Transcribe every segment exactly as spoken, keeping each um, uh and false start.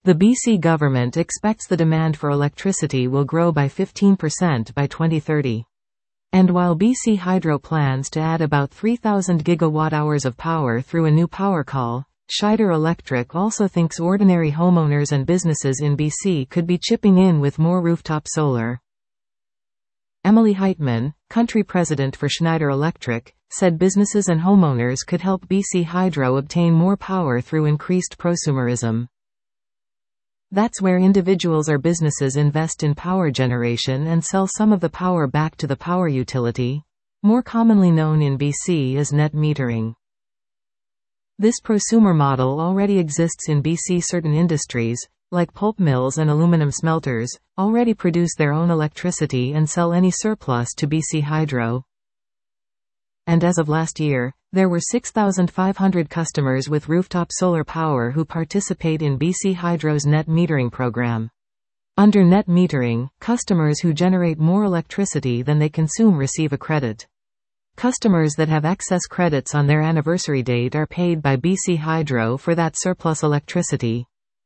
The B C government expects the demand for electricity will grow by fifteen percent by twenty thirty. And while B C Hydro plans to add about three thousand gigawatt-hours of power through a new power call, Schneider Electric also thinks ordinary homeowners and businesses in B C could be chipping in with more rooftop solar. Emily Heitman, country president for Schneider Electric, said businesses and homeowners could help B C Hydro obtain more power through increased prosumerism. That's where individuals or businesses invest in power generation and sell some of the power back to the power utility, more commonly known in B C as net metering. This prosumer model already exists in B C. Certain industries, like pulp mills and aluminum smelters, already produce their own electricity and sell any surplus to B C Hydro. And as of last year, there were six thousand five hundred customers with rooftop solar power who participate in B C Hydro's net metering program. Under net metering, customers who generate more electricity than they consume receive a credit. Customers that have excess credits on their anniversary date are paid by B C Hydro for that surplus electricity.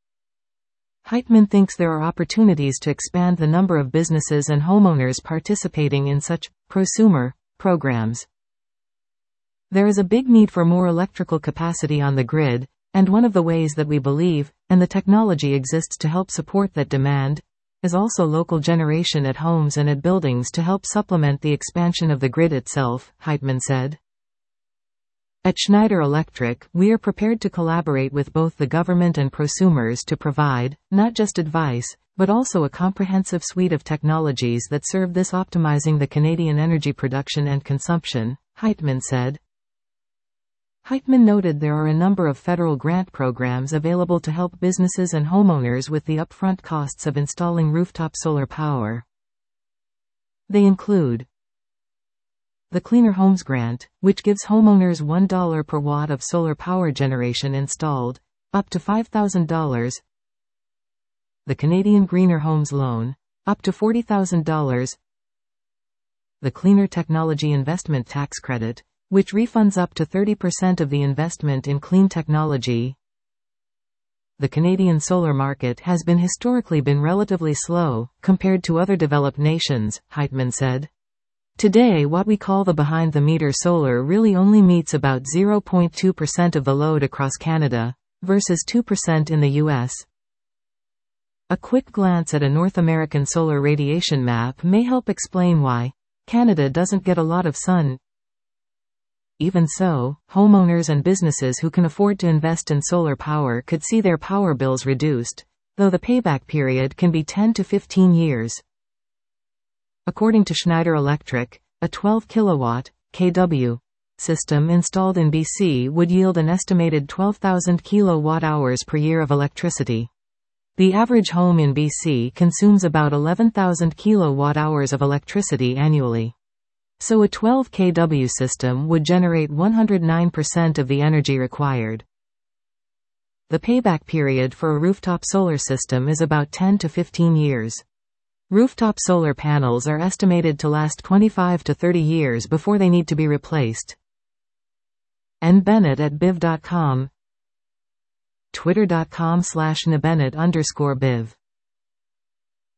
Heitman thinks there are opportunities to expand the number of businesses and homeowners participating in such prosumer programs. There is a big need for more electrical capacity on the grid, and one of the ways that we believe, and the technology exists to help support that demand, is also local generation at homes and at buildings to help supplement the expansion of the grid itself, Heitman said. At Schneider Electric, we are prepared to collaborate with both the government and prosumers to provide, not just advice, but also a comprehensive suite of technologies that serve this, optimizing the Canadian energy production and consumption, Heitman said. Heitman noted there are a number of federal grant programs available to help businesses and homeowners with the upfront costs of installing rooftop solar power. They include the Cleaner Homes Grant, which gives homeowners one dollar per watt of solar power generation installed, up to five thousand dollars. The Canadian Greener Homes Loan, up to forty thousand dollars. The Cleaner Technology Investment Tax Credit, which refunds up to thirty percent of the investment in clean technology. The Canadian solar market has been historically been relatively slow, compared to other developed nations, Heitman said. Today, what we call the behind-the-meter solar really only meets about zero point two percent of the load across Canada, versus two percent in the U S. A quick glance at a North American solar radiation map may help explain why Canada doesn't get a lot of sun. Even so, homeowners and businesses who can afford to invest in solar power could see their power bills reduced, though the payback period can be ten to fifteen years. According to Schneider Electric, a twelve kilowatt kW system installed in B C would yield an estimated twelve thousand kilowatt-hours per year of electricity. The average home in B C consumes about eleven thousand kilowatt-hours of electricity annually. So a twelve kilowatt system would generate one hundred nine percent of the energy required. The payback period for a rooftop solar system is about ten to fifteen years. Rooftop solar panels are estimated to last twenty-five to thirty years before they need to be replaced. N Bennett at biv dot com, twitter dot com slash nbennett underscore biv.